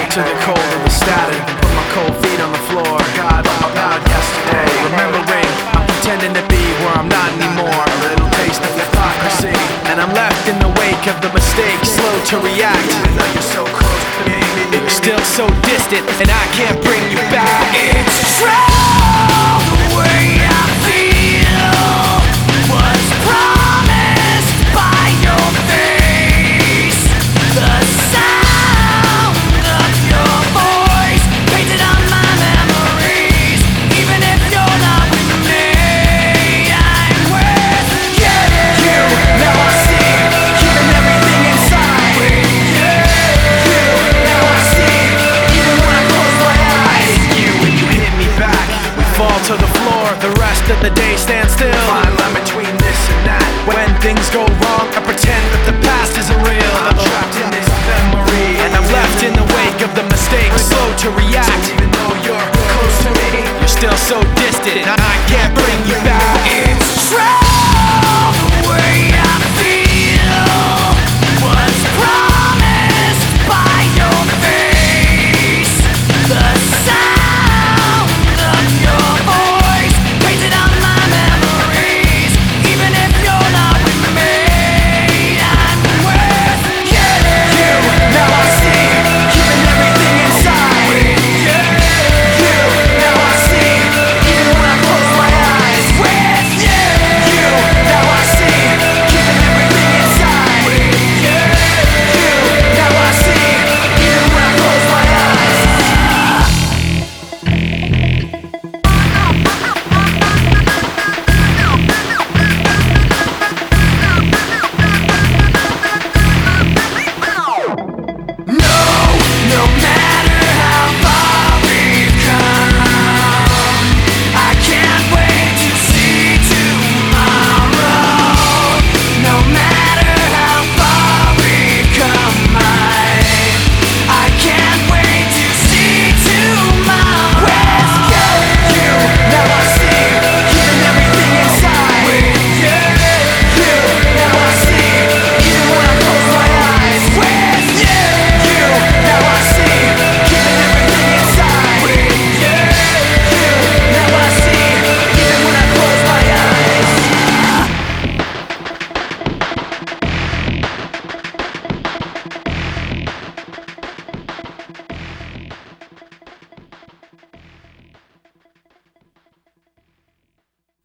to the cold of the static, put my cold feet on the floor. God, about yesterday, remembering I'm pretending to be where I'm not anymore. A little taste of hypocrisy, and I'm left in the wake of the mistake, slow to react. Even though you're so close to me, you're still so distant, and I can't bring you back. It's true, the way